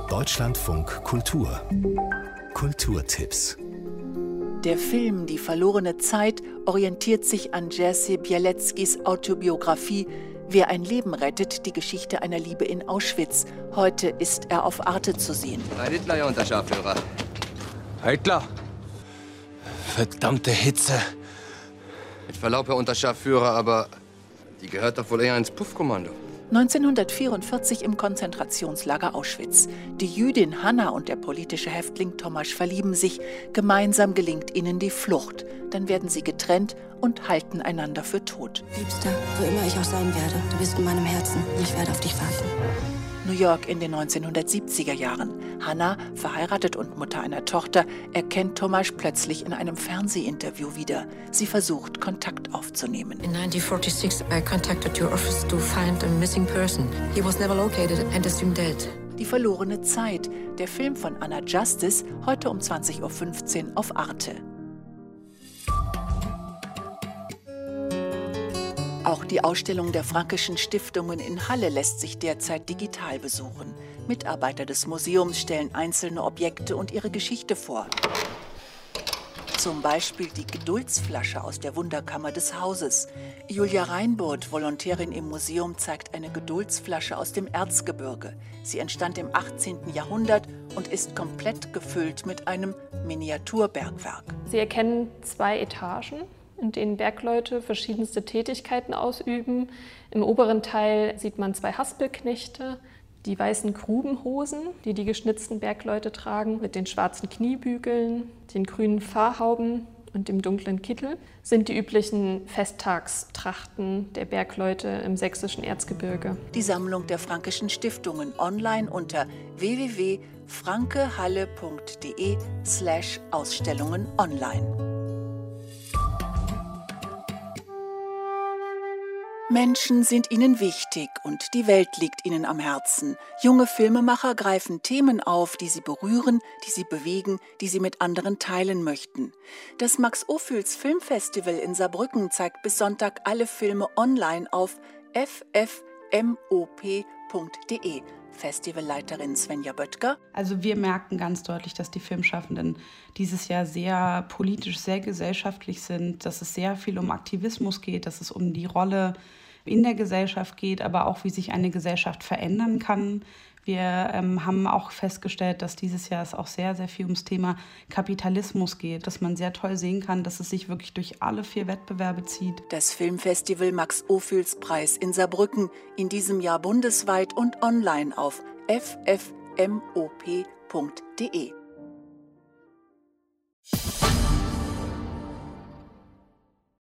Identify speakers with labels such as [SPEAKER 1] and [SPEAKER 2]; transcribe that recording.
[SPEAKER 1] Deutschlandfunk Kultur. Kulturtipps.
[SPEAKER 2] Der Film Die verlorene Zeit orientiert sich an Jerzy Bielecki's Autobiografie Wer ein Leben rettet, die Geschichte einer Liebe in Auschwitz. Heute ist er auf Arte zu sehen.
[SPEAKER 3] Heil Hitler, Ihr Unterscharführer.
[SPEAKER 4] Hitler! Verdammte Hitze!
[SPEAKER 3] Mit Verlaub, Herr Unterscharführer, aber die gehört doch wohl eher ins Puffkommando.
[SPEAKER 2] 1944 im Konzentrationslager Auschwitz. Die Jüdin Hanna und der politische Häftling Tomasz verlieben sich. Gemeinsam gelingt ihnen die Flucht. Dann werden sie getrennt und halten einander für tot.
[SPEAKER 5] Liebster, wo immer ich auch sein werde, du bist in meinem Herzen. Ich werde auf dich warten.
[SPEAKER 2] New York in den 1970er Jahren. Hanna, verheiratet und Mutter einer Tochter, erkennt Tomasz plötzlich in einem Fernsehinterview wieder. Sie versucht, Kontakt aufzunehmen.
[SPEAKER 5] In 1946, I contacted your office to find a missing person. He was never located and assumed dead.
[SPEAKER 2] Die verlorene Zeit, der Film von Anna Justice, heute um 20.15 Uhr auf Arte. Auch die Ausstellung der Franckeschen Stiftungen in Halle lässt sich derzeit digital besuchen. Mitarbeiter des Museums stellen einzelne Objekte und ihre Geschichte vor. Zum Beispiel die Geduldsflasche aus der Wunderkammer des Hauses. Julia Reinboth, Volontärin im Museum, zeigt eine Geduldsflasche aus dem Erzgebirge. Sie entstand im 18. Jahrhundert und ist komplett gefüllt mit einem Miniaturbergwerk.
[SPEAKER 6] Sie erkennen 2 Etagen, in denen Bergleute verschiedenste Tätigkeiten ausüben. Im oberen Teil sieht man 2 Haspelknechte, die weißen Grubenhosen, die die geschnitzten Bergleute tragen, mit den schwarzen Kniebügeln, den grünen Pfarrhauben und dem dunklen Kittel, sind die üblichen Festtagstrachten der Bergleute im sächsischen Erzgebirge.
[SPEAKER 2] Die Sammlung der Franckeschen Stiftungen online unter www.frankehalle.de/Ausstellungen online. Menschen sind ihnen wichtig und die Welt liegt ihnen am Herzen. Junge Filmemacher greifen Themen auf, die sie berühren, die sie bewegen, die sie mit anderen teilen möchten. Das Max-Ophüls Filmfestival in Saarbrücken zeigt bis Sonntag alle Filme online auf ffmop.de. Festivalleiterin Svenja Böttger.
[SPEAKER 7] Also wir merken ganz deutlich, dass die Filmschaffenden dieses Jahr sehr politisch, sehr gesellschaftlich sind, dass es sehr viel um Aktivismus geht, dass es um die Rolle in der Gesellschaft geht, aber auch, wie sich eine Gesellschaft verändern kann. Wir haben auch festgestellt, dass dieses Jahr es auch sehr, sehr viel ums Thema Kapitalismus geht, dass man sehr toll sehen kann, dass es sich wirklich durch alle 4 Wettbewerbe zieht.
[SPEAKER 2] Das Filmfestival Max-Ophüls Preis in Saarbrücken, in diesem Jahr bundesweit und online auf ffmop.de.